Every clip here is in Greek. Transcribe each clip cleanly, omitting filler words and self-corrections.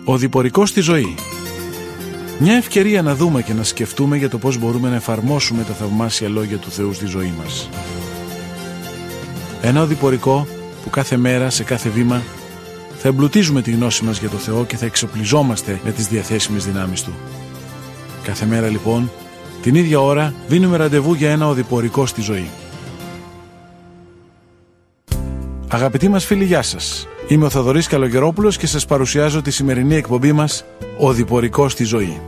Ο διπορικός στη ζωή. Μια ευκαιρία να δούμε και να σκεφτούμε για το πώς μπορούμε να εφαρμόσουμε τα θαυμάσια λόγια του Θεού στη ζωή μας. Ένα οδηπορικό που κάθε μέρα, σε κάθε βήμα, θα εμπλουτίζουμε τη γνώση μας για το Θεό και θα εξοπλιζόμαστε με τις διαθέσιμες δυνάμεις Του. Κάθε μέρα λοιπόν, την ίδια ώρα, δίνουμε ραντεβού για ένα οδηπορικό στη ζωή. Αγαπητοί μας φίλοι, γεια σας. Είμαι ο Θοδωρής Καλογερόπουλος και σας παρουσιάζω τη σημερινή εκπομπή μας «Οδηπορικό στη ζωή».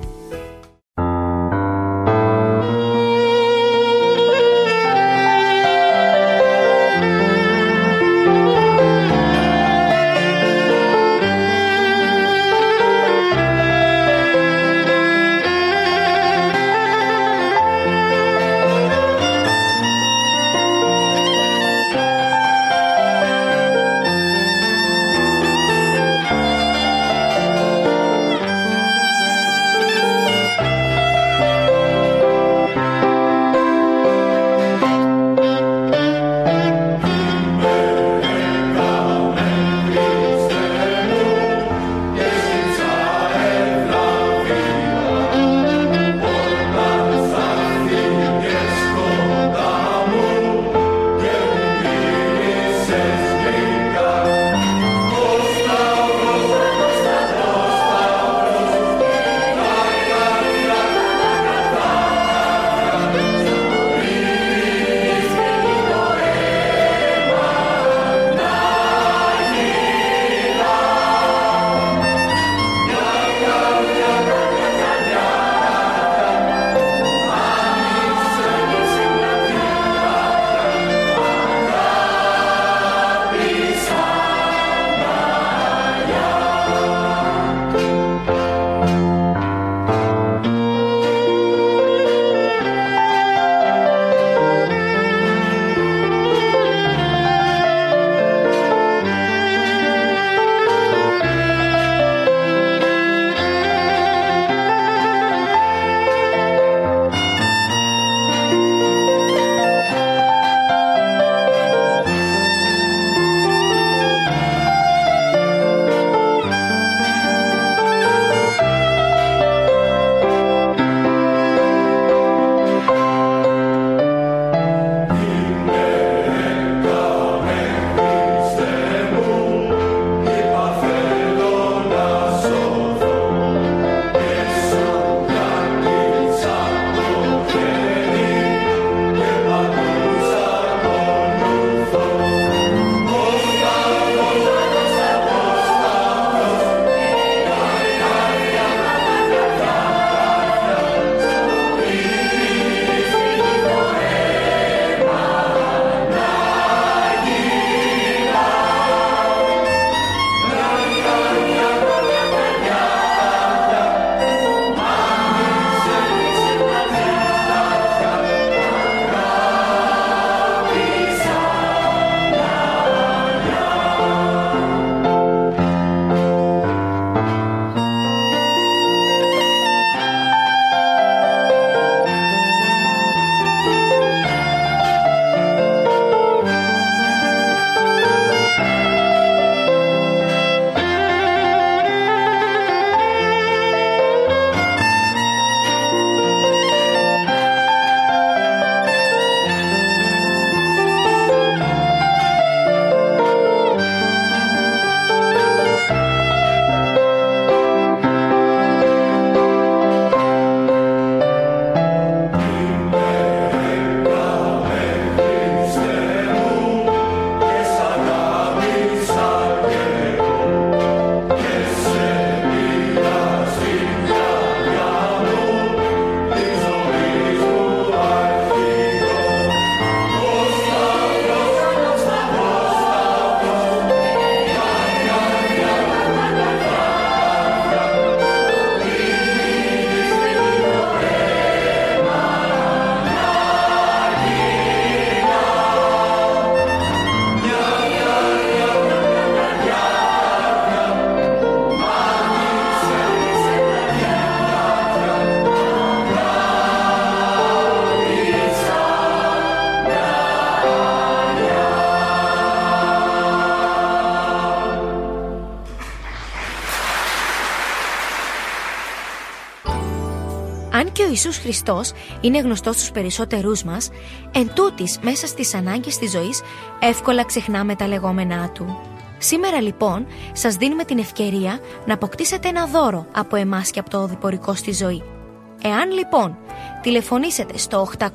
Αν και ο Ιησούς Χριστός είναι γνωστός στους περισσότερούς μας, εντούτοις μέσα στις ανάγκες της ζωής εύκολα ξεχνάμε τα λεγόμενά Του. Σήμερα λοιπόν σας δίνουμε την ευκαιρία να αποκτήσετε ένα δώρο από εμάς και από το οδηπορικό στη ζωή. Εάν λοιπόν τηλεφωνήσετε στο 801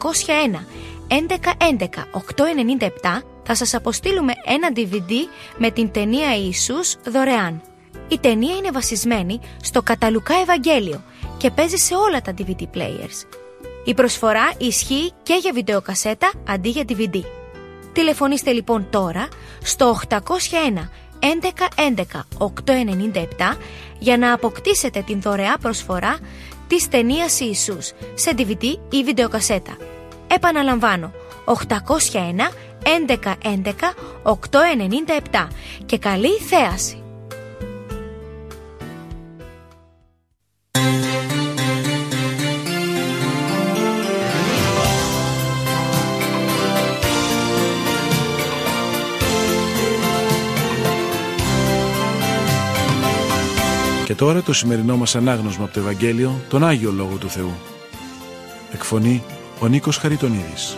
1111 897, θα σας αποστείλουμε ένα DVD με την ταινία Ιησούς δωρεάν. Η ταινία είναι βασισμένη στο κατά Λουκά Ευαγγέλιο και παίζει σε όλα τα DVD players. Η προσφορά ισχύει και για βιντεοκασέτα αντί για DVD. Τηλεφωνήστε λοιπόν τώρα στο 801 1111 897 για να αποκτήσετε την δωρεά προσφορά της ταινίας Ιησούς σε DVD ή βιντεοκασέτα. Επαναλαμβάνω, 801 1111 897 και καλή θέαση! Και τώρα το σημερινό μας ανάγνωσμα από το Ευαγγέλιο, τον Άγιο Λόγο του Θεού. Εκφωνεί ο Νίκος Χαριτονίδης.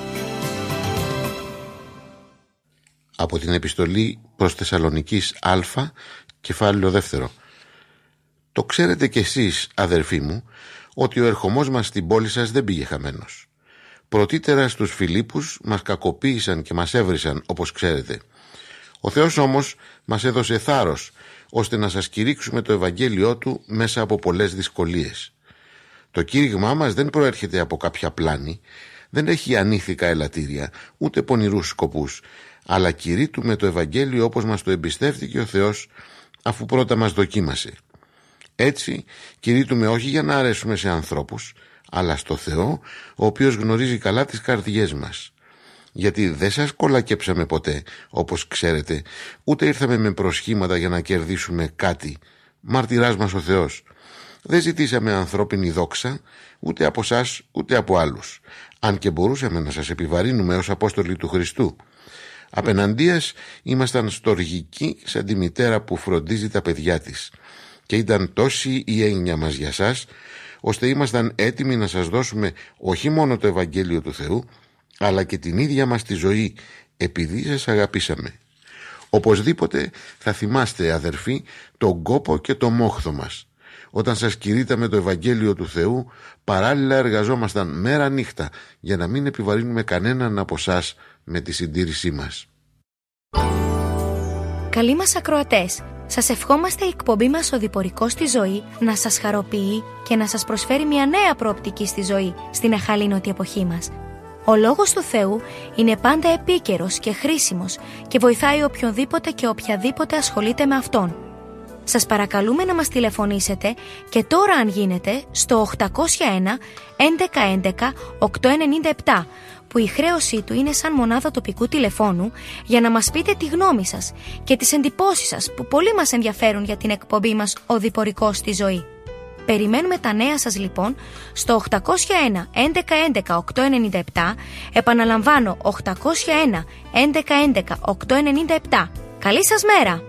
Από την επιστολή προς Θεσσαλονικής Α, κεφάλαιο 2. Το ξέρετε κι εσείς, αδερφοί μου, ότι ο ερχομός μας στην πόλη σας δεν πήγε χαμένος. Πρωτήτερα στους Φιλίππους μας κακοποίησαν και μας έβρισαν, όπως ξέρετε. Ο Θεός όμως μας έδωσε θάρρος, ώστε να σας κηρύξουμε το Ευαγγέλιό Του μέσα από πολλές δυσκολίες. Το κήρυγμά μας δεν προέρχεται από κάποια πλάνη, δεν έχει ανήθικα ελαττήρια, ούτε πονηρούς σκοπούς, αλλά κηρύττουμε το Ευαγγέλιο όπως μας το εμπιστεύτηκε ο Θεός, αφού πρώτα μας δοκίμασε. Έτσι κηρύττουμε όχι για να αρέσουμε σε ανθρώπους, αλλά στο Θεό, ο οποίος γνωρίζει καλά τις καρδιές μας. Γιατί δεν σας κολακέψαμε ποτέ, όπως ξέρετε, ούτε ήρθαμε με προσχήματα για να κερδίσουμε κάτι. Μαρτυράς μας ο Θεός. Δεν ζητήσαμε ανθρώπινη δόξα, ούτε από σας ούτε από άλλους, αν και μπορούσαμε να σας επιβαρύνουμε ως Απόστολοι του Χριστού. Απεναντίας ήμασταν στοργικοί σαν τη μητέρα που φροντίζει τα παιδιά της, και ήταν τόση η έγνοια μας για σας, ώστε ήμασταν έτοιμοι να σας δώσουμε όχι μόνο το Ευαγγέλιο του Θεού, αλλά και την ίδια μας τη ζωή, επειδή σας αγαπήσαμε. Οπωσδήποτε θα θυμάστε, αδερφοί, τον κόπο και το μόχθο μας. Όταν σας κηρύτταμε το Ευαγγέλιο του Θεού, παράλληλα εργαζόμασταν μέρα νύχτα για να μην επιβαρύνουμε κανέναν από εσάς με τη συντήρησή μας. Καλοί μας ακροατές, σας ευχόμαστε η εκπομπή μας «Οδηπορικός στη ζωή» να σας χαροποιεί και να σας προσφέρει μια νέα προοπτική στη ζωή στην αχαλήνωτη εποχή μας. Ο Λόγος του Θεού είναι πάντα επίκαιρος και χρήσιμος και βοηθάει οποιονδήποτε και οποιαδήποτε ασχολείται με Αυτόν. Σας παρακαλούμε να μας τηλεφωνήσετε και τώρα, αν γίνεται, στο 801 1111 897, που η χρέωσή του είναι σαν μονάδα τοπικού τηλεφώνου, για να μας πείτε τη γνώμη σας και τις εντυπώσεις σας που πολύ μας ενδιαφέρουν για την εκπομπή μας «Οδηπορικός στη ζωή». Περιμένουμε τα νέα σας λοιπόν στο 801 1111 897, επαναλαμβάνω 801 1111 897. Καλή σας μέρα!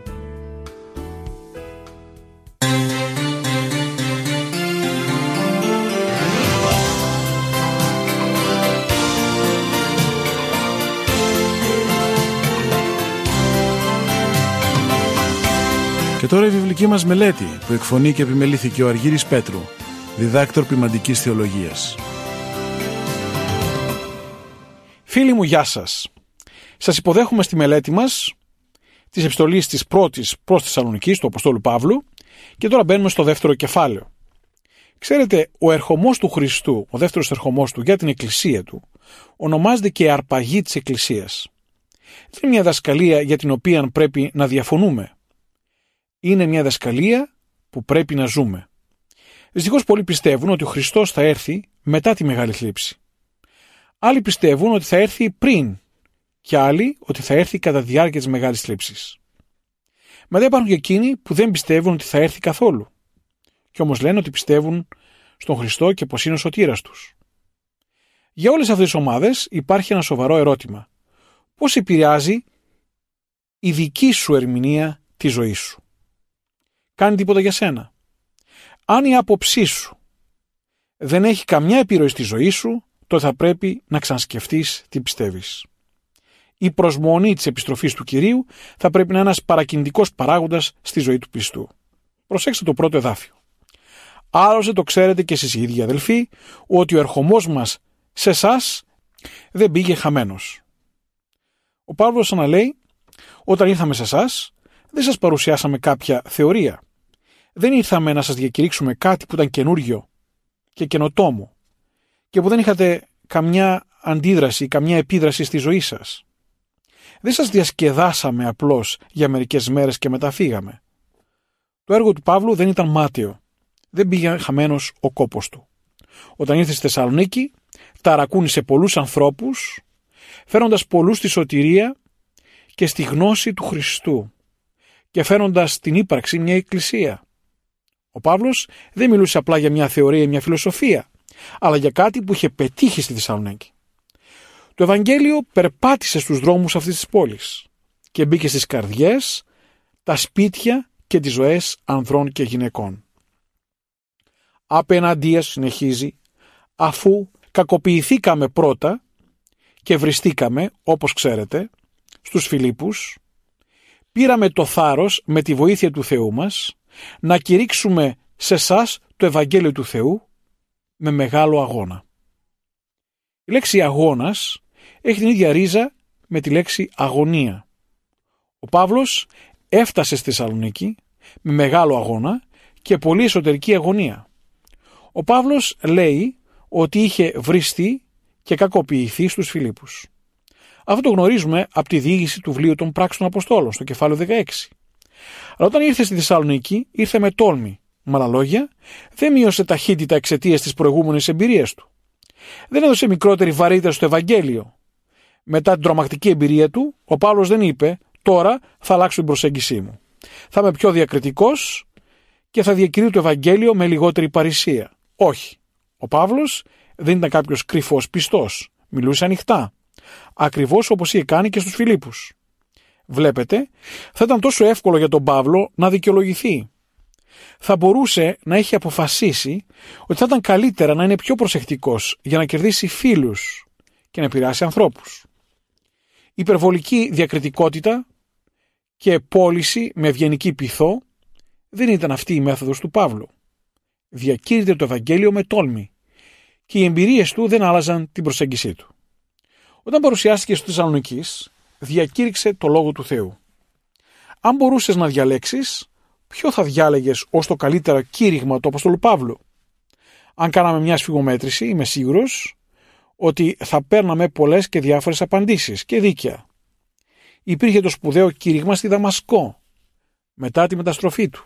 Και τώρα η βιβλική μας μελέτη που εκφωνεί και επιμελήθηκε ο Αργύρης Πέτρου, διδάκτορ ποιμαντικής θεολογίας. Φίλοι μου, γεια σας. Σας υποδέχομαι στη μελέτη μας της επιστολής της πρώτης προς Θεσσαλονικής του Αποστόλου Παύλου και τώρα μπαίνουμε στο δεύτερο κεφάλαιο. Ξέρετε, ο ερχομός του Χριστού, ο δεύτερος ερχομός του για την Εκκλησία του, ονομάζεται και η αρπαγή της Εκκλησίας. Δεν είναι μια δασκαλία για την οποία πρέπει να διαφωνούμε. Είναι μια δασκαλία που πρέπει να ζούμε. Δυστυχώς πολλοί πιστεύουν ότι ο Χριστός θα έρθει μετά τη Μεγάλη Θλίψη. Άλλοι πιστεύουν ότι θα έρθει πριν και άλλοι ότι θα έρθει κατά τη διάρκεια της Μεγάλης Θλίψης. Μετά υπάρχουν και εκείνοι που δεν πιστεύουν ότι θα έρθει καθόλου και όμως λένε ότι πιστεύουν στον Χριστό και πως είναι ο σωτήρας τους. Για όλες αυτές τις ομάδες υπάρχει ένα σοβαρό ερώτημα. Πώς επηρεάζει η δική σου ερμηνεία τη ζωή σου? Κάνει τίποτα για σένα? Αν η άποψή σου δεν έχει καμιά επιρροή στη ζωή σου, τότε θα πρέπει να ξανασκεφτείς τι πιστεύεις. Η προσμονή της επιστροφής του Κυρίου θα πρέπει να είναι ένας παρακινητικός παράγοντας στη ζωή του πιστού. Προσέξτε το πρώτο εδάφιο. Άλλωστε το ξέρετε και εσείς οι ίδιοι αδελφοί, ότι ο ερχομός μας σε εσάς δεν πήγε χαμένος. Ο Παύλος αναλέει, όταν ήρθαμε σε εσάς, δεν σας παρουσιάσαμε κάποια θεωρία. Δεν ήρθαμε να σας διακηρύξουμε κάτι που ήταν καινούργιο και καινοτόμο και που δεν είχατε καμιά αντίδραση, καμιά επίδραση στη ζωή σας. Δεν σας διασκεδάσαμε απλώς για μερικές μέρες και μετά φύγαμε. Το έργο του Παύλου δεν ήταν μάταιο. Δεν πήγε χαμένος ο κόπος του. Όταν ήρθε στη Θεσσαλονίκη, ταρακούνησε πολλούς ανθρώπους, φέροντας πολλούς στη σωτηρία και στη γνώση του Χριστού και φέροντας στην ύπαρξη μια εκκλησία. Ο Παύλος δεν μιλούσε απλά για μια θεωρία ή μια φιλοσοφία, αλλά για κάτι που είχε πετύχει στη Θεσσαλονίκη. Το Ευαγγέλιο περπάτησε στους δρόμους αυτής της πόλης και μπήκε στις καρδιές, τα σπίτια και τις ζωές ανδρών και γυναικών. Απέναντίας, συνεχίζει, αφού κακοποιηθήκαμε πρώτα και βριστήκαμε, όπως ξέρετε, στους Φιλίππους, πήραμε το θάρρος με τη βοήθεια του Θεού μας να κηρύξουμε σε εσάς το Ευαγγέλιο του Θεού με μεγάλο αγώνα. Η λέξη αγώνας έχει την ίδια ρίζα με τη λέξη αγωνία. Ο Παύλος έφτασε στη Θεσσαλονίκη με μεγάλο αγώνα και πολύ εσωτερική αγωνία. Ο Παύλος λέει ότι είχε βριστεί και κακοποιηθεί στους Φιλίππους. Αυτό το γνωρίζουμε από τη διήγηση του βιβλίου των Πράξεων Αποστόλων στο κεφάλαιο 16. Αλλά όταν ήρθε στη Θεσσαλονίκη, ήρθε με τόλμη. Με άλλα λόγια, δεν μείωσε ταχύτητα εξαιτίας της προηγούμενης εμπειρίας του. Δεν έδωσε μικρότερη βαρύτητα στο Ευαγγέλιο. Μετά την τρομακτική εμπειρία του, ο Παύλος δεν είπε «Τώρα θα αλλάξω την προσέγγισή μου. Θα είμαι πιο διακριτικός και θα διακηρύω το Ευαγγέλιο με λιγότερη παρησία». Όχι. Ο Παύλος δεν ήταν κάποιος κρυφός πιστός. Μιλούσε ανοιχτά. Ακριβώς όπως είχε κάνει και στους Φιλίππους. Βλέπετε, θα ήταν τόσο εύκολο για τον Παύλο να δικαιολογηθεί. Θα μπορούσε να έχει αποφασίσει ότι θα ήταν καλύτερα να είναι πιο προσεκτικός για να κερδίσει φίλους και να επηρεάσει ανθρώπους. Υπερβολική διακριτικότητα και πώληση με ευγενική πειθό δεν ήταν αυτή η μέθοδος του Παύλου. Διακήρυτε το Ευαγγέλιο με τόλμη και οι εμπειρίες του δεν άλλαζαν την προσέγγιση του. Όταν παρουσιάστηκε στους Θεσσαλονικείς, διακήρυξε το Λόγο του Θεού. Αν μπορούσες να διαλέξεις, ποιο θα διάλεγες ως το καλύτερο κήρυγμα του Αποστόλου Παύλου? Αν κάναμε μια σφιγμομέτρηση, είμαι σίγουρος ότι θα παίρναμε πολλές και διάφορες απαντήσεις και δίκαια. Υπήρχε το σπουδαίο κήρυγμα στη Δαμασκό, μετά τη μεταστροφή του.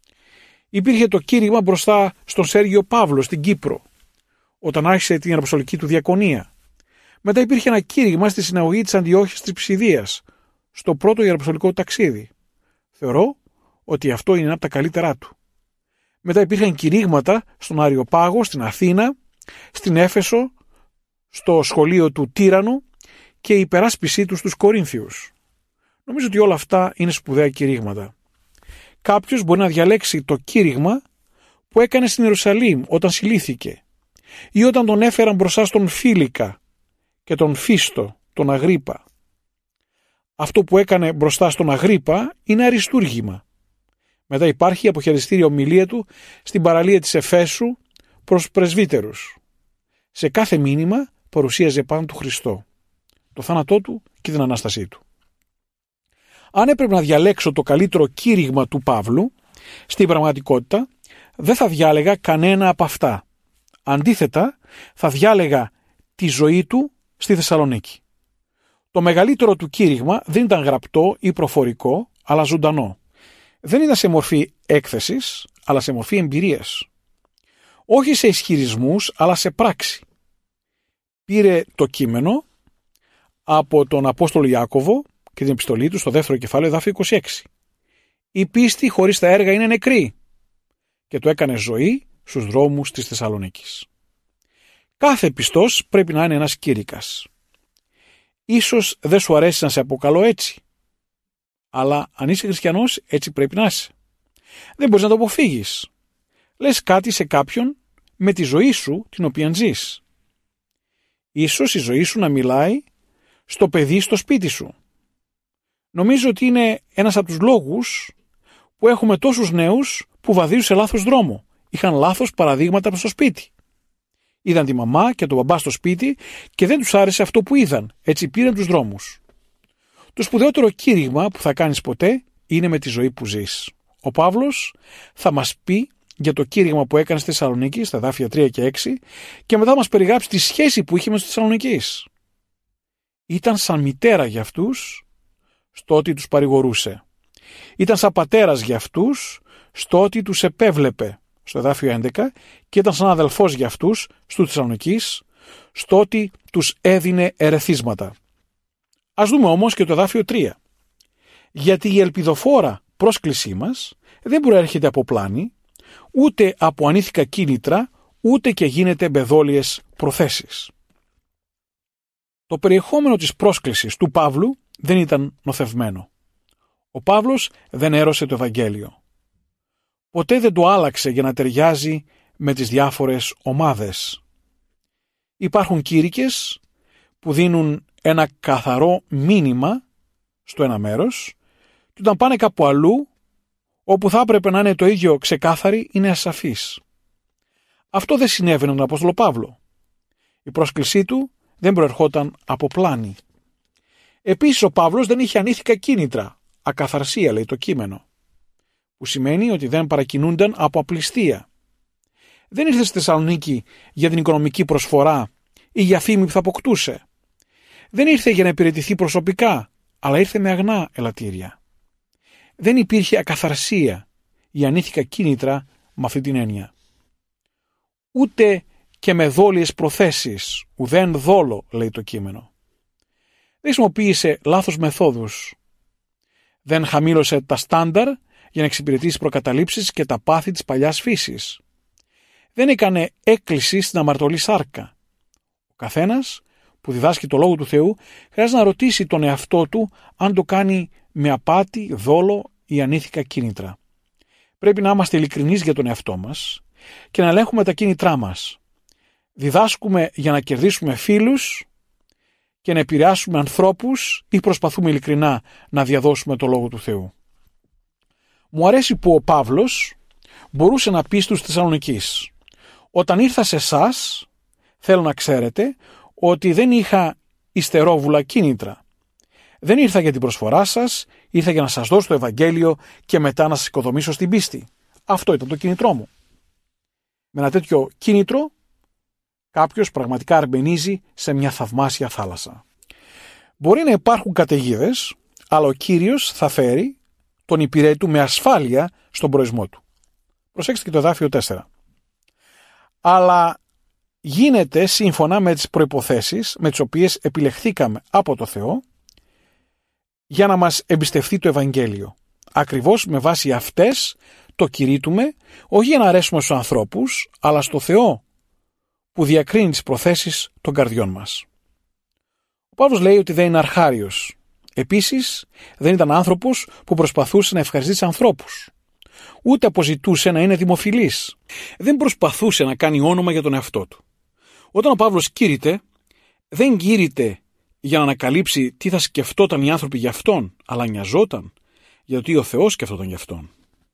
Υπήρχε το κήρυγμα μπροστά στον Σέργιο Παύλο στην Κύπρο, όταν άρχισε την αποστολική του διακονία. Μετά υπήρχε ένα κήρυγμα στη συναγωγή της Αντιόχειας της Πισιδίας, στο πρώτο ιεραποστολικό ταξίδι. Θεωρώ ότι αυτό είναι ένα από τα καλύτερά του. Μετά υπήρχαν κηρύγματα στον Αριοπάγο, στην Αθήνα, στην Έφεσο, στο σχολείο του Τύραννου και η υπεράσπιση του στους Κορίνθιους. Νομίζω ότι όλα αυτά είναι σπουδαία κηρύγματα. Κάποιος μπορεί να διαλέξει το κήρυγμα που έκανε στην Ιερουσαλήμ όταν συλλήθηκε ή όταν τον έφεραν μπροστά στον Φίλικα και τον Φίστο, τον Αγρίπα. Αυτό που έκανε μπροστά στον Αγρίπα είναι αριστούργημα. Μετά υπάρχει η αποχαιρετιστήρια ομιλία του στην παραλία της Εφέσου προς πρεσβύτερους. Σε κάθε μήνυμα παρουσίαζε πάνω του Χριστό, το θάνατό του και την Ανάστασή του. Αν έπρεπε να διαλέξω το καλύτερο κήρυγμα του Παύλου, στην πραγματικότητα δεν θα διάλεγα κανένα από αυτά. Αντίθετα, θα διάλεγα τη ζωή του στη Θεσσαλονίκη. Το μεγαλύτερο του κήρυγμα δεν ήταν γραπτό ή προφορικό, αλλά ζωντανό. Δεν ήταν σε μορφή έκθεσης, αλλά σε μορφή εμπειρίας. Όχι σε ισχυρισμούς, αλλά σε πράξη. Πήρε το κείμενο από τον Απόστολο Ιάκωβο και την επιστολή του στο δεύτερο κεφάλαιο, εδάφιο 26. Η πίστη χωρίς τα έργα είναι νεκρή, και το έκανε ζωή στους δρόμους της Θεσσαλονίκης. Κάθε πιστός πρέπει να είναι ένας κήρυκας. Ίσως δεν σου αρέσει να σε αποκαλώ έτσι, αλλά αν είσαι χριστιανός, έτσι πρέπει να είσαι. Δεν μπορείς να το αποφύγεις. Λες κάτι σε κάποιον με τη ζωή σου την οποία ζεις. Ίσως η ζωή σου να μιλάει στο παιδί στο σπίτι σου. Νομίζω ότι είναι ένας από τους λόγους που έχουμε τόσους νέους που βαδίζουν σε λάθος δρόμο. Είχαν λάθος παραδείγματα στο σπίτι. Είδαν τη μαμά και τον μπαμπά στο σπίτι και δεν τους άρεσε αυτό που είδαν. Έτσι πήραν τους δρόμους. Το σπουδαιότερο κήρυγμα που θα κάνεις ποτέ είναι με τη ζωή που ζεις. Ο Παύλος θα μας πει για το κήρυγμα που έκανε στη Θεσσαλονίκη, στα εδάφια 3 και 6, και μετά μας περιγράψει τη σχέση που είχε με τους Θεσσαλονικείς. Ήταν σαν μητέρα για αυτούς στο ότι τους παρηγορούσε. Ήταν σαν πατέρας για αυτούς στο ότι τους επέβλεπε, στο εδάφιο 11, και ήταν σαν αδελφός για αυτούς στους Θεσσαλονικείς στο ότι τους έδινε ερεθίσματα. Ας δούμε όμως και το εδάφιο 3. Γιατί η ελπιδοφόρα πρόσκλησή μας δεν προέρχεται από πλάνη, ούτε από ανήθικα κίνητρα, ούτε και γίνεται με δόλιες προθέσεις. Το περιεχόμενο της πρόσκλησης του Παύλου δεν ήταν νοθευμένο. Ο Παύλος δεν έρωσε το Ευαγγέλιο. Ποτέ δεν το άλλαξε για να ταιριάζει με τις διάφορες ομάδες. Υπάρχουν κήρυκες που δίνουν ένα καθαρό μήνυμα στο ένα μέρος και όταν πάνε κάπου αλλού, όπου θα έπρεπε να είναι το ίδιο ξεκάθαροι, είναι ασαφείς. Αυτό δεν συνέβαινε με τον Απόστολο Παύλο. Η πρόσκλησή του δεν προερχόταν από πλάνη. Επίσης ο Παύλος δεν είχε ανήθικα κίνητρα, ακαθαρσία λέει το κείμενο, που σημαίνει ότι δεν παρακινούνταν από απληστία. Δεν ήρθε στη Θεσσαλονίκη για την οικονομική προσφορά ή για φήμη που θα αποκτούσε. Δεν ήρθε για να υπηρετηθεί προσωπικά, αλλά ήρθε με αγνά ελαττήρια. Δεν υπήρχε ακαθαρσία ή ανήθικα κίνητρα με αυτή την έννοια. Ούτε και με δόλιες προθέσεις, ουδέν δόλο λέει το κείμενο. Δεν χρησιμοποίησε λάθος μεθόδους. Δεν χαμήλωσε τα στάνταρ για να εξυπηρετήσει προκαταλήψεις και τα πάθη της παλιάς φύσης. Δεν έκανε έκκληση στην αμαρτωλή σάρκα. Ο καθένας που διδάσκει το Λόγο του Θεού χρειάζεται να ρωτήσει τον εαυτό του αν το κάνει με απάτη, δόλο ή ανήθικα κίνητρα. Πρέπει να είμαστε ειλικρινείς για τον εαυτό μας και να ελέγχουμε τα κίνητρά μας. Διδάσκουμε για να κερδίσουμε φίλους και να επηρεάσουμε ανθρώπους ή προσπαθούμε ειλικρινά να διαδώσουμε το Λόγο του Θεού. Μου αρέσει που ο Παύλος μπορούσε να πει στους Θεσσαλονικείς: όταν ήρθα σε εσάς, θέλω να ξέρετε ότι δεν είχα υστερόβουλα κίνητρα. Δεν ήρθα για την προσφορά σας, ήρθα για να σας δώσω το Ευαγγέλιο και μετά να σας οικοδομήσω στην πίστη. Αυτό ήταν το κίνητρό μου. Με ένα τέτοιο κίνητρο, κάποιος πραγματικά αρμπενίζει σε μια θαυμάσια θάλασσα. Μπορεί να υπάρχουν καταιγίδες, αλλά ο Κύριος θα φέρει τον υπηρέτη του με ασφάλεια στον προορισμό του. Προσέξτε και το εδάφιο 4. Αλλά γίνεται σύμφωνα με τις προϋποθέσεις με τις οποίες επιλεχθήκαμε από το Θεό για να μας εμπιστευτεί το Ευαγγέλιο. Ακριβώς με βάση αυτές το κηρύττουμε, όχι για να αρέσουμε στους ανθρώπους, αλλά στο Θεό που διακρίνει τις προθέσεις των καρδιών μας. Ο Παύλος λέει ότι δεν είναι αρχάριος. Επίσης, δεν ήταν άνθρωπος που προσπαθούσε να ευχαριστήσει ανθρώπους. Ούτε αποζητούσε να είναι δημοφιλής. Δεν προσπαθούσε να κάνει όνομα για τον εαυτό του. Όταν ο Παύλος κήρυτε, δεν κήρυτε για να ανακαλύψει τι θα σκεφτόταν οι άνθρωποι για αυτόν, αλλά νοιαζόταν για το τι ο Θεός σκεφτόταν για αυτόν.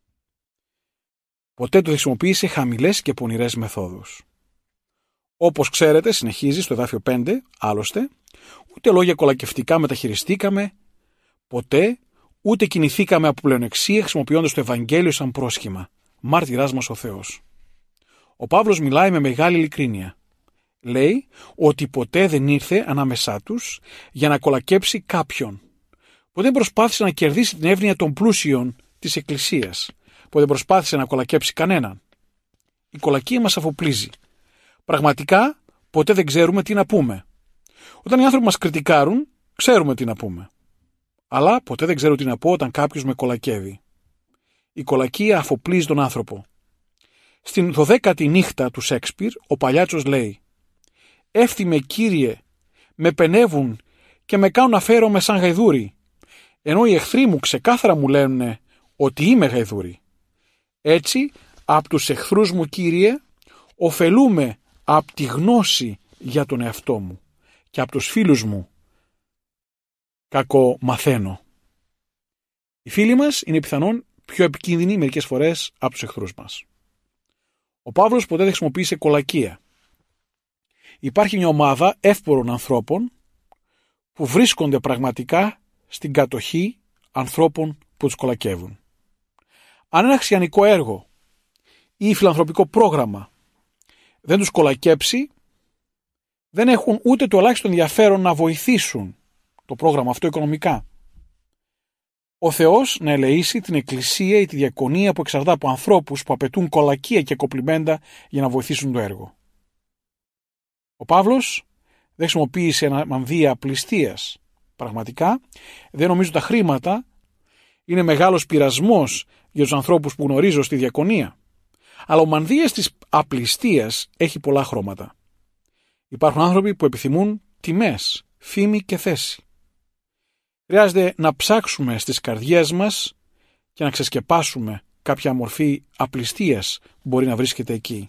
Ποτέ το χρησιμοποίησε χαμηλές και πονηρές μεθόδους. Όπως ξέρετε, συνεχίζει στο εδάφιο 5, άλλωστε, ούτε λόγια κολακευτικά μεταχειριστήκαμε, ποτέ, ούτε κινηθήκαμε από πλεονεξία χρησιμοποιώντας το Ευαγγέλιο σαν πρόσχημα. Μάρτυράς μας ο Θεός. Ο Παύλος μιλάει με μεγάλη ειλικρίνεια. Λέει ότι ποτέ δεν ήρθε ανάμεσά τους για να κολακέψει κάποιον. Ποτέ δεν προσπάθησε να κερδίσει την εύνοια των πλούσιων της Εκκλησίας. Ποτέ δεν προσπάθησε να κολακέψει κανέναν. Η κολακία μας αφοπλίζει. Πραγματικά ποτέ δεν ξέρουμε τι να πούμε. Όταν οι άνθρωποι μας κριτικάρουν, ξέρουμε τι να πούμε. Αλλά ποτέ δεν ξέρω τι να πω όταν κάποιος με κολακεύει. Η κολακία αφοπλίζει τον άνθρωπο. Στην 12η νύχτα του Σέξπιρ, ο Παλιάτσος λέει: «Εύθυμε Κύριε, με πενεύουν και με κάνουν να φέρομαι σαν γαϊδούρι, ενώ οι εχθροί μου ξεκάθαρα μου λένε ότι είμαι γαϊδούρι. Έτσι, από τους εχθρούς μου, Κύριε, ωφελούμε από τη γνώση για τον εαυτό μου και από τους φίλους μου κακομαθαίνω. Οι φίλοι μας είναι πιθανόν πιο επικίνδυνοι μερικές φορές από τους εχθρούς μας. Ο Παύλος ποτέ δεν χρησιμοποίησε κολακία. Υπάρχει μια ομάδα εύπορων ανθρώπων που βρίσκονται πραγματικά στην κατοχή ανθρώπων που τους κολακεύουν. Αν ένα χριστιανικό έργο ή φιλανθρωπικό πρόγραμμα δεν τους κολακέψει, δεν έχουν ούτε το ελάχιστο ενδιαφέρον να βοηθήσουν το πρόγραμμα αυτό οικονομικά. Ο Θεός να ελεήσει την εκκλησία ή τη διακονία που εξαρτάται από ανθρώπους που απαιτούν κολακία και κοπλιμέντα για να βοηθήσουν το έργο. Ο Παύλος δεν χρησιμοποίησε ένα μανδύα πληστείας. Πραγματικά δεν νομίζω τα χρήματα είναι μεγάλος πειρασμός για τους ανθρώπους που γνωρίζω στη διακονία. Αλλά ο μανδύας της απληστείας έχει πολλά χρώματα. Υπάρχουν άνθρωποι που επιθυμούν τιμές, φήμη και θέση. Χρειάζεται να ψάξουμε στις καρδιές μας και να ξεσκεπάσουμε κάποια μορφή απληστείας που μπορεί να βρίσκεται εκεί.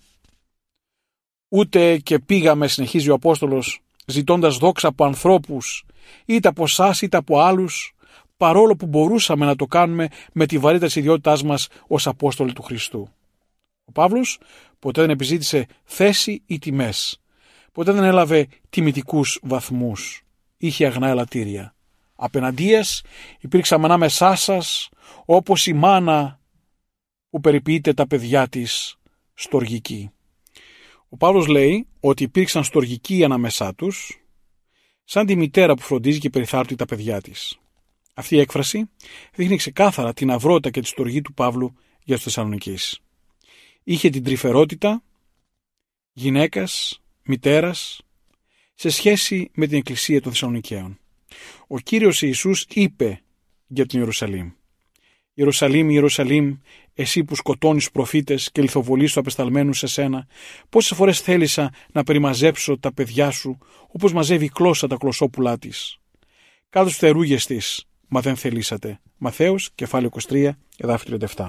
Ούτε και πήγαμε, συνεχίζει ο Απόστολος, ζητώντας δόξα από ανθρώπους, είτε από εσάς είτε από άλλους, παρόλο που μπορούσαμε να το κάνουμε με τη βαρύτητα της ιδιότητάς μας ως Απόστολοι του Χριστού. Ο Παύλος ποτέ δεν επιζήτησε θέση ή τιμές. Ποτέ δεν έλαβε τιμητικούς βαθμούς. Είχε αγνά ελαττήρια. Απέναντίας υπήρξαμε ανάμεσά σας, όπως η μάνα που περιποιείται τα παιδιά της στοργική. Ο Παύλος λέει ότι υπήρξαν στοργικοί ανάμεσά τους, σαν τη μητέρα που φροντίζει και περιθάρτει τα παιδιά της. Αυτή η έκφραση δείχνει ξεκάθαρα την αυρότητα και τη στοργή του Παύλου για τους Θεσσαλονικείς. Είχε την τρυφερότητα γυναίκας, μητέρας, σε σχέση με την εκκλησία των Θεσσαλονικαίων. Ο Κύριος Ιησούς είπε για την Ιερουσαλήμ: «Ιερουσαλήμ, Ιερουσαλήμ, εσύ που σκοτώνεις προφήτες και λιθοβολείς τους απεσταλμένους σε σένα, πόσες φορές θέλησα να περιμαζέψω τα παιδιά σου, όπως μαζεύει η κλώσσα τα κλωσόπουλά της. Κάτω στους θερούγες της, μα δεν θελήσατε». Ματθαίος, κεφάλαιο 23, εδάφιο 37.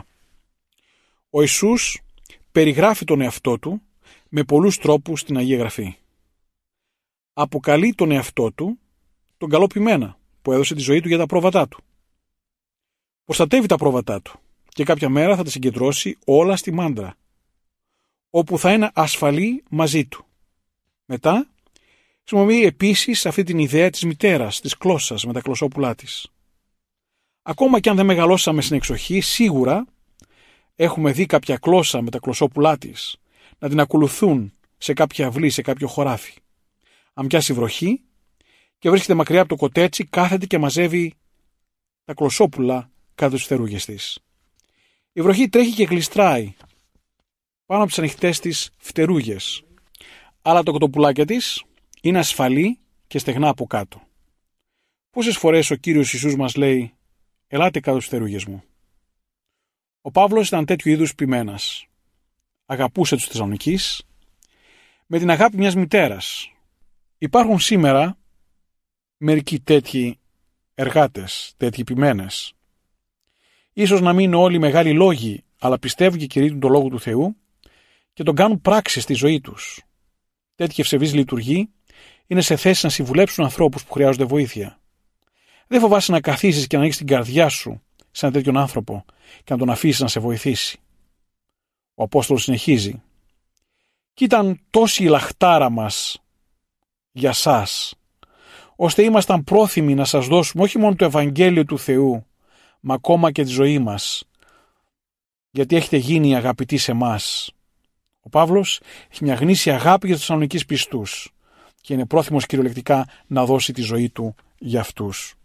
Ο Ιησούς περιγράφει τον εαυτό του με πολλούς τρόπους στην Αγία Γραφή. Αποκαλεί τον εαυτό του τον καλό ποιμένα που έδωσε τη ζωή του για τα πρόβατά του. Προστατεύει τα πρόβατά του και κάποια μέρα θα τα συγκεντρώσει όλα στη μάντρα, όπου θα είναι ασφαλή μαζί του. Μετά χρησιμοποιεί επίσης αυτή την ιδέα της μητέρας, της κλώσσας με τα κλωσόπουλά της. Ακόμα και αν δεν μεγαλώσαμε στην εξοχή, σίγουρα έχουμε δει κάποια κλώσσα με τα κλωσόπουλά της να την ακολουθούν σε κάποια αυλή, σε κάποιο χωράφι. Αν πιάσει βροχή και βρίσκεται μακριά από το κοτέτσι, κάθεται και μαζεύει τα κλωσόπουλα κάτω στους θερούγες της. Η βροχή τρέχει και γλιστράει πάνω από τις ανοιχτές της φτερούγες, αλλά το κοτοπουλάκια της είναι ασφαλή και στεγνά από κάτω. Πόσες φορές ο Κύριος Ιησούς μας λέει: «Ελάτε κάτω στους θερούγες μου». Ο Παύλος ήταν τέτοιου είδους ποιμένας. Αγαπούσε τους Θεσσαλονικείς με την αγάπη μιας μητέρας. Υπάρχουν σήμερα μερικοί τέτοιοι εργάτες, τέτοιοι ποιμένες. Ίσως να μην είναι όλοι μεγάλοι λόγοι, αλλά πιστεύουν και κηρύττουν τον Λόγο του Θεού και τον κάνουν πράξη στη ζωή τους. Τέτοιοι ευσεβείς λειτουργοί είναι σε θέση να συμβουλέψουν ανθρώπους που χρειάζονται βοήθεια. Δεν φοβάσαι να καθίσεις και να ανοίξεις την καρδιά σου σε έναν τέτοιον άνθρωπο και να τον αφήσεις να σε βοηθήσει. Ο Απόστολος συνεχίζει: «Κι ήταν τόση η λαχτάρα μας για σας, ώστε ήμασταν πρόθυμοι να σας δώσουμε όχι μόνο το Ευαγγέλιο του Θεού, μα ακόμα και τη ζωή μας, γιατί έχετε γίνει αγαπητοί σε εμάς». Ο Παύλος έχει μια γνήσια αγάπη για τους Θεσσαλονικείς πιστούς και είναι πρόθυμος κυριολεκτικά να δώσει τη ζωή του για αυτούς.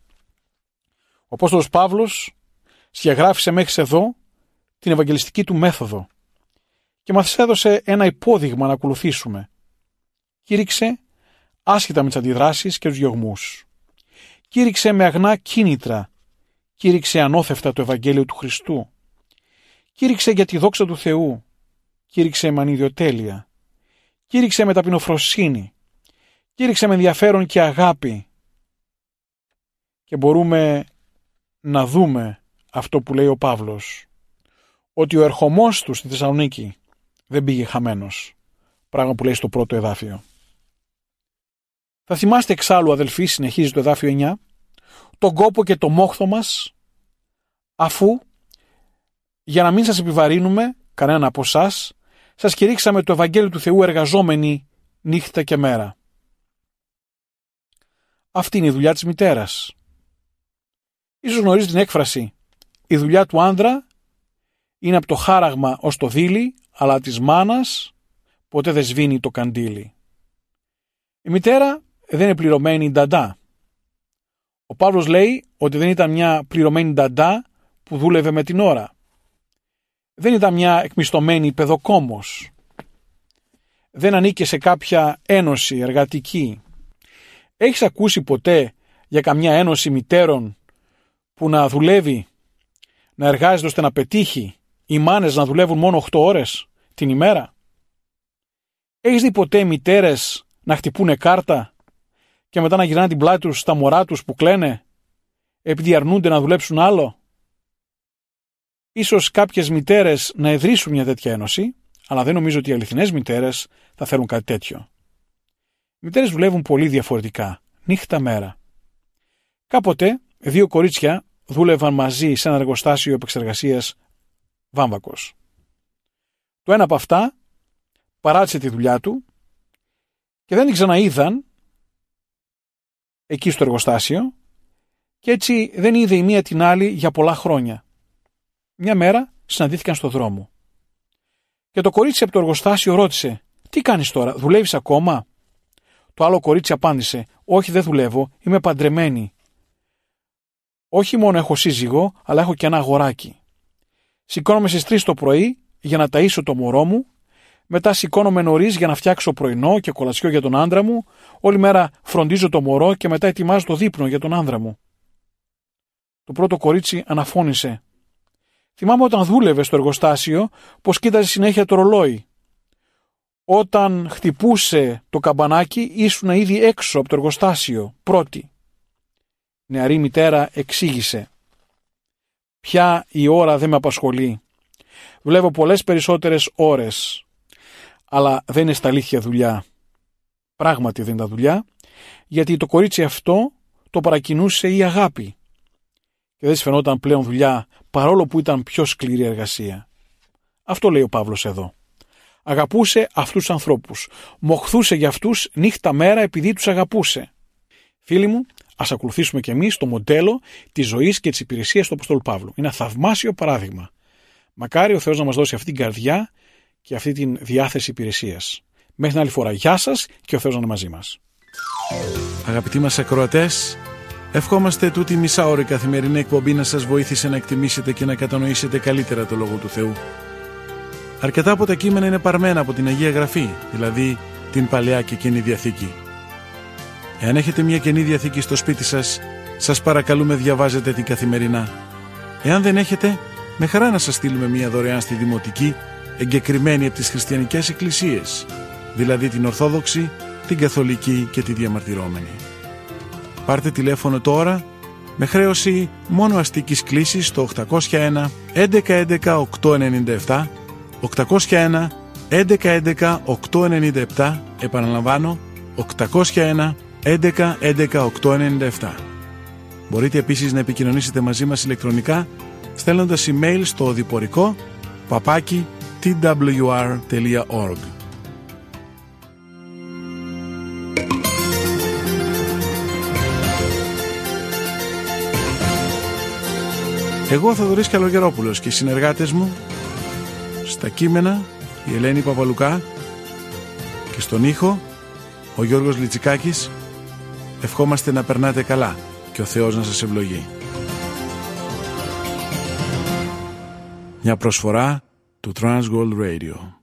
Ο Απόστολος Παύλος σχεδιάγραφε μέχρι εδώ την ευαγγελιστική του μέθοδο και μας έδωσε ένα υπόδειγμα να ακολουθήσουμε. Κήρυξε άσχετα με τις αντιδράσεις και τους διωγμούς. Κήρυξε με αγνά κίνητρα. Κήρυξε ανώθευτα το Ευαγγέλιο του Χριστού. Κήρυξε για τη δόξα του Θεού. Κήρυξε με ανιδιοτέλεια. Κήρυξε με ταπεινοφροσύνη. Κήρυξε με ενδιαφέρον και αγάπη. Και μπορούμε να δούμε αυτό που λέει ο Παύλος, ότι ο ερχομός του στη Θεσσαλονίκη δεν πήγε χαμένος. πράγμα που λέει στο πρώτο εδάφιο. Θα θυμάστε εξάλλου, αδελφοί, συνεχίζει το εδάφιο 9, τον κόπο και το μόχθο μας, αφού, για να μην σας επιβαρύνουμε, κανέναν από εσάς, σας κηρύξαμε το Ευαγγέλιο του Θεού εργαζόμενοι νύχτα και μέρα. Αυτή είναι η δουλειά της μητέρας. Ίσως γνωρίζει την έκφραση «Η δουλειά του άντρα είναι από το χάραγμα ως το δίλη, αλλά της μάνας ποτέ δεν σβήνει το καντήλι». Η μητέρα δεν είναι πληρωμένη νταντά. Ο Παύλος λέει ότι δεν ήταν μια πληρωμένη νταντά που δούλευε με την ώρα. Δεν ήταν μια εκμισθωμένη παιδοκόμος. Δεν ανήκε σε κάποια ένωση εργατική. Έχεις ακούσει ποτέ για καμιά ένωση μητέρων που να δουλεύει, να εργάζεται ώστε να πετύχει, οι μάνες να δουλεύουν μόνο 8 ώρες την ημέρα? Έχεις δει ποτέ μητέρες να χτυπούνε κάρτα και μετά να γυρνάνε την πλάτη τους στα μωρά τους που κλαίνε επειδή αρνούνται να δουλέψουν άλλο? Ίσως κάποιες μητέρες να ιδρύσουν μια τέτοια ένωση, αλλά δεν νομίζω ότι οι αληθινές μητέρες θα θέλουν κάτι τέτοιο. Οι μητέρες δουλεύουν πολύ διαφορετικά, νύχτα μέρα. Κάποτε 2 κορίτσια δούλευαν μαζί σε ένα εργοστάσιο επεξεργασίας βάμβακος. Το ένα από αυτά παράτησε τη δουλειά του και δεν την ξαναείδαν εκεί στο εργοστάσιο και έτσι δεν είδε η μία την άλλη για πολλά χρόνια. Μια μέρα συναντήθηκαν στο δρόμο. Και το κορίτσι από το εργοστάσιο ρώτησε «Τι κάνεις τώρα, δουλεύεις ακόμα?» Το άλλο κορίτσι απάντησε «Όχι, δεν δουλεύω, είμαι παντρεμένη. Όχι μόνο έχω σύζυγο, αλλά έχω και ένα αγοράκι. Σηκώνομαι στις 3 το πρωί για να ταΐσω το μωρό μου, μετά σηκώνομαι νωρίς για να φτιάξω πρωινό και κολατσιό για τον άντρα μου, όλη μέρα φροντίζω το μωρό και μετά ετοιμάζω το δείπνο για τον άντρα μου». Το πρώτο κορίτσι αναφώνησε «Θυμάμαι όταν δούλευε στο εργοστάσιο πως κοίταζε συνέχεια το ρολόι. Όταν χτυπούσε το καμπανάκι ήσουν ήδη έξω από το εργοστάσιο, πρώτη». Νεαρή μητέρα εξήγησε «Πια η ώρα δεν με απασχολεί. Δουλεύω πολλές περισσότερες ώρες, αλλά δεν είναι στα αλήθεια δουλειά». Πράγματι δεν ήταν δουλειά, γιατί το κορίτσι αυτό το παρακινούσε η αγάπη και δεν φαινόταν πλέον δουλειά, παρόλο που ήταν πιο σκληρή εργασία. Αυτό λέει ο Παύλος εδώ. Αγαπούσε αυτούς τους ανθρώπους. Μοχθούσε για αυτούς νύχτα μέρα επειδή τους αγαπούσε. Φίλοι μου, ας ακολουθήσουμε και εμείς το μοντέλο της ζωής και της υπηρεσίας του Αποστόλου Παύλου. Είναι ένα θαυμάσιο παράδειγμα. Μακάρι ο Θεός να μας δώσει αυτή την καρδιά και αυτή την διάθεση υπηρεσίας. Μέχρι την άλλη φορά, γεια σας και ο Θεός να είναι μαζί μας. Αγαπητοί μας ακροατές, ευχόμαστε τούτη μισάωρη καθημερινή εκπομπή να σας βοήθησε να εκτιμήσετε και να κατανοήσετε καλύτερα το Λόγο του Θεού. Αρκετά από τα κείμενα είναι παρμένα από την Αγία Γραφή, δηλαδή την Παλαιά και Καινή Διαθήκη. Εάν έχετε μια Καινή Διαθήκη στο σπίτι σας, σας παρακαλούμε διαβάζετε την καθημερινά. Εάν δεν έχετε, με χαρά να σας στείλουμε μια δωρεάν στη Δημοτική, εγκεκριμένη από τις χριστιανικές εκκλησίες, δηλαδή την Ορθόδοξη, την Καθολική και τη Διαμαρτυρόμενη. Πάρτε τηλέφωνο τώρα με χρέωση μόνο αστικής κλήσης στο 801 1111 897, 801 1111 897, επαναλαμβάνω 801 1111 897. Μπορείτε επίσης να επικοινωνήσετε μαζί μας ηλεκτρονικά στέλνοντας email στο οδηπορικό @twr.org. Εγώ, Θοδωρής Καλογερόπουλος, και οι συνεργάτες μου στα κείμενα η Ελένη Παπαλουκά και στον ήχο ο Γιώργος Λιτσικάκης, ευχόμαστε να περνάτε καλά και ο Θεός να σας ευλογεί. Μια προσφορά του Transworld Radio.